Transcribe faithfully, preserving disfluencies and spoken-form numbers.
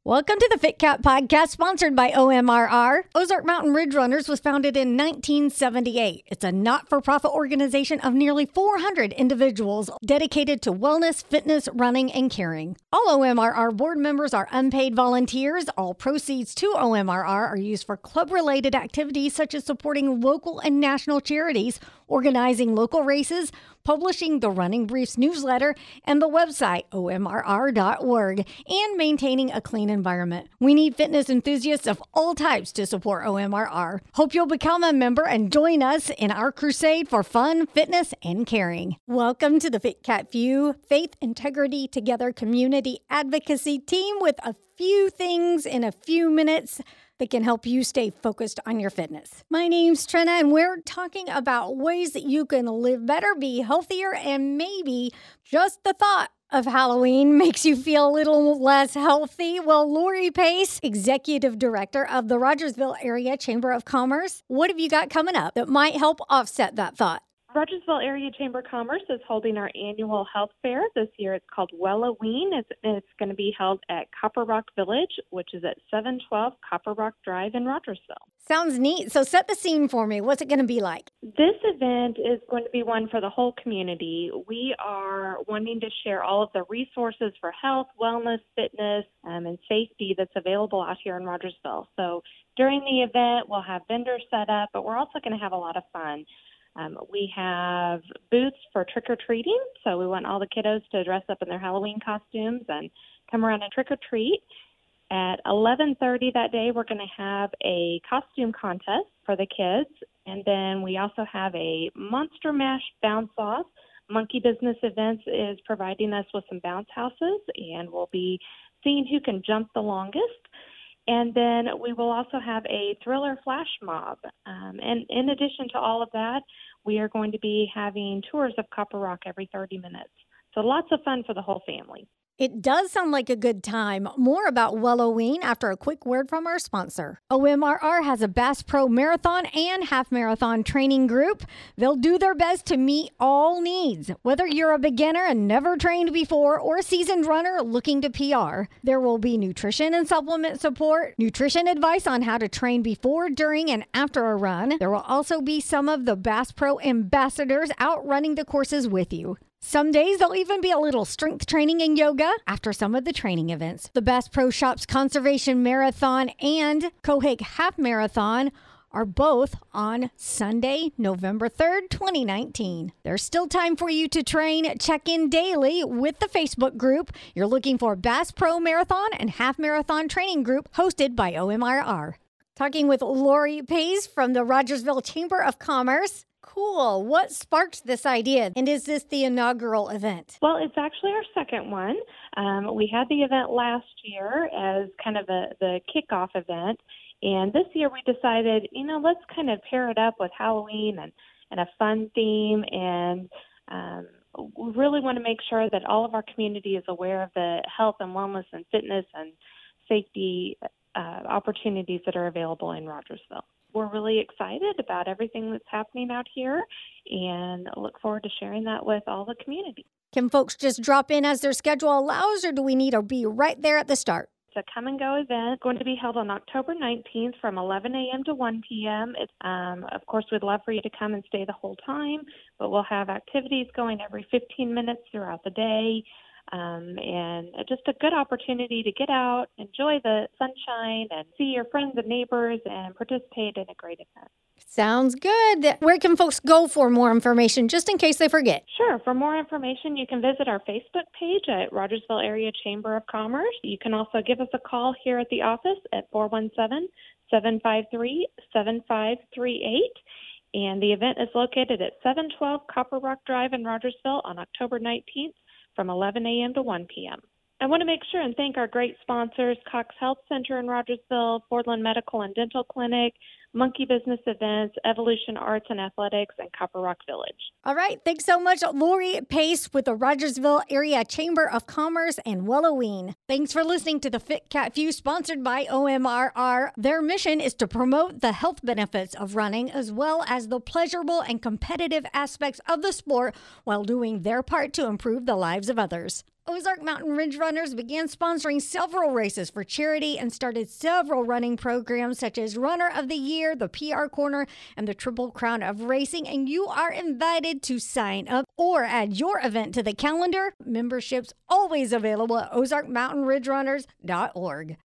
Welcome to the Fit Cat Podcast, sponsored by O M R R. Ozark Mountain Ridge Runners was founded in nineteen seventy-eight. It's a not-for-profit organization of nearly four hundred individuals dedicated to wellness, fitness, running, and caring. All O M R R board members are unpaid volunteers. All proceeds to O M R R are used for club-related activities such as supporting local and national charities, organizing local races, publishing the Running Briefs newsletter, and the website O M R R dot org, and maintaining a clean environment. We need fitness enthusiasts of all types to support O M R R. Hope you'll become a member and join us in our crusade for fun, fitness, and caring. Welcome to the Fit Cat View Faith, Integrity, Together community advocacy team with a few things in a few minutes that can help you stay focused on your fitness. My name's Trina, and we're talking about ways that you can live better, be healthier, and maybe just the thought of Halloween makes you feel a little less healthy. Well, Lori Pace, Executive Director of the Rogersville Area Chamber of Commerce, what have you got coming up that might help offset that thought? Rogersville Area Chamber of Commerce is holding our annual health fair. This year it's called Welloween. It's, it's going to be held at Copper Rock Village, which is at seven twelve Copper Rock Drive in Rogersville. Sounds neat. So set the scene for me. What's it going to be like? This event is going to be one for the whole community. We are wanting to share all of the resources for health, wellness, fitness, um, and safety that's available out here in Rogersville. So during the event, we'll have vendors set up, but we're also going to have a lot of fun. Um, we have booths for trick-or-treating, so we want all the kiddos to dress up in their Halloween costumes and come around and trick-or-treat. At eleven thirty that day, we're going to have a costume contest for the kids, and then we also have a Monster Mash bounce-off. Monkey Business Events is providing us with some bounce houses, and we'll be seeing who can jump the longest. And then we will also have a thriller flash mob. Um, and in addition to all of that, we are going to be having tours of Copper Rock every thirty minutes. So lots of fun for the whole family. It does sound like a good time. More about Welloween after a quick word from our sponsor. O M R R has a Bass Pro Marathon and Half Marathon training group. They'll do their best to meet all needs. Whether you're a beginner and never trained before or a seasoned runner looking to P R, there will be nutrition and supplement support, nutrition advice on how to train before, during, and after a run. There will also be some of the Bass Pro ambassadors out running the courses with you. Some days there'll even be a little strength training and yoga after some of the training events. The Bass Pro Shops Conservation Marathon and Cohig Half Marathon are both on Sunday, November third, twenty nineteen. There's still time for you to train. Check in daily with the Facebook group. You're looking for Bass Pro Marathon and Half Marathon Training Group hosted by O M R R. Talking with Lori Pace from the Rogersville Chamber of Commerce. Cool. What sparked this idea? And is this the inaugural event? Well, it's actually our second one. Um, we had the event last year as kind of a, the kickoff event. And this year we decided, you know, let's kind of pair it up with Halloween and, and a fun theme. And um, we really want to make sure that all of our community is aware of the health and wellness and fitness and safety uh, opportunities that are available in Rogersville. We're really excited about everything that's happening out here and look forward to sharing that with all the community. Can folks just drop in as their schedule allows, or do we need to be right there at the start? It's a come-and-go event going to be held on October nineteenth from eleven a.m. to one p.m. It's, um, of course, we'd love for you to come and stay the whole time, but we'll have activities going every fifteen minutes throughout the day. Um, and just a good opportunity to get out, enjoy the sunshine, and see your friends and neighbors and participate in a great event. Sounds good. Where can folks go for more information, just in case they forget? Sure. For more information, you can visit our Facebook page at Rogersville Area Chamber of Commerce. You can also give us a call here at the office at four one seven, seven five three, seven five three eight. And the event is located at seven twelve Copper Rock Drive in Rogersville on October nineteenth. From eleven a.m. to one p.m. I want to make sure and thank our great sponsors, Cox Health Center in Rogersville, Fordland Medical and Dental Clinic, Monkey Business Events, Evolution Arts and Athletics, and Copper Rock Village. All right. Thanks so much, Lori Pace with the Rogersville Area Chamber of Commerce and Welloween. Thanks for listening to the Fit Cat View, sponsored by O M R R. Their mission is to promote the health benefits of running as well as the pleasurable and competitive aspects of the sport while doing their part to improve the lives of others. Ozark Mountain Ridge Runners began sponsoring several races for charity and started several running programs such as Runner of the Year, the P R Corner, and the Triple Crown of Racing. And you are invited to sign up or add your event to the calendar. Memberships always available at ozark mountain ridge runners dot org.